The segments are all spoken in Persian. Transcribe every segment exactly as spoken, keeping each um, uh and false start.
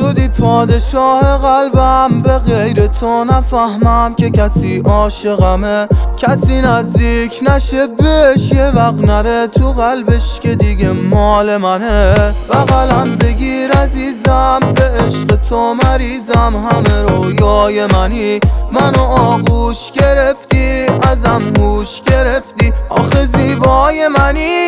شدی پادشاه قلبم، به غیر تو نفهمم که کسی عاشقمه. کسی نزدیک نشه بهش، یه وقت نره تو قلبش که دیگه مال منه. بغلم بگیر عزیزم، به عشق تو مریضم، همه رویای منی. منو آغوش گرفتی، ازم هوش گرفتی، آخه زیبای منی.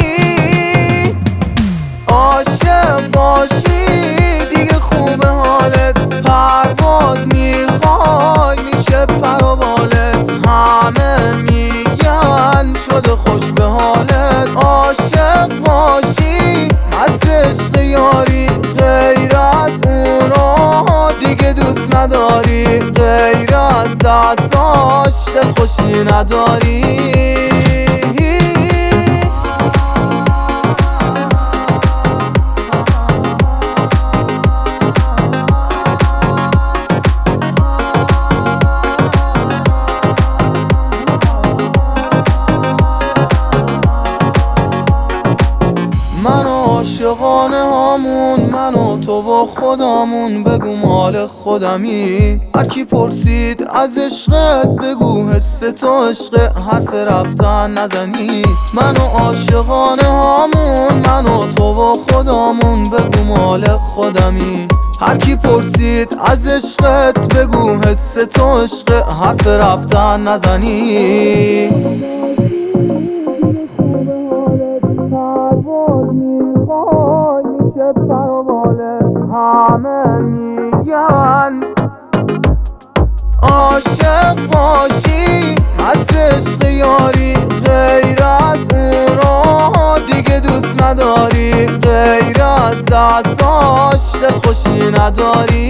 عاشق باشی دیگه خوبه حالت، پرواز میخوای میشه پر و بالت. همه میگن شده خوش به حالت. عاشق باشی مست عشق یاری، غیر از اونا دیگه دوست نداری. غیر از دست داشتت خوشی نداری. من و عاشقانه هامون، من و تو و خدامون، بگو مال خودمی. هر کی پرسید از عشقت بگو حس تو عشق، حرف رفتن نزنی. من و عاشقانه هامون، من و تو و خدامون، بگو مال خودمی. هر کی پرسید از عشقت بگو حس تو عشق، حرف رفتن نزنی. همه میگن عاشق باشی مست عشق یاری، غیر از اونا دیگه دوست نداری. غیر از دست داشتت خوشی نداری.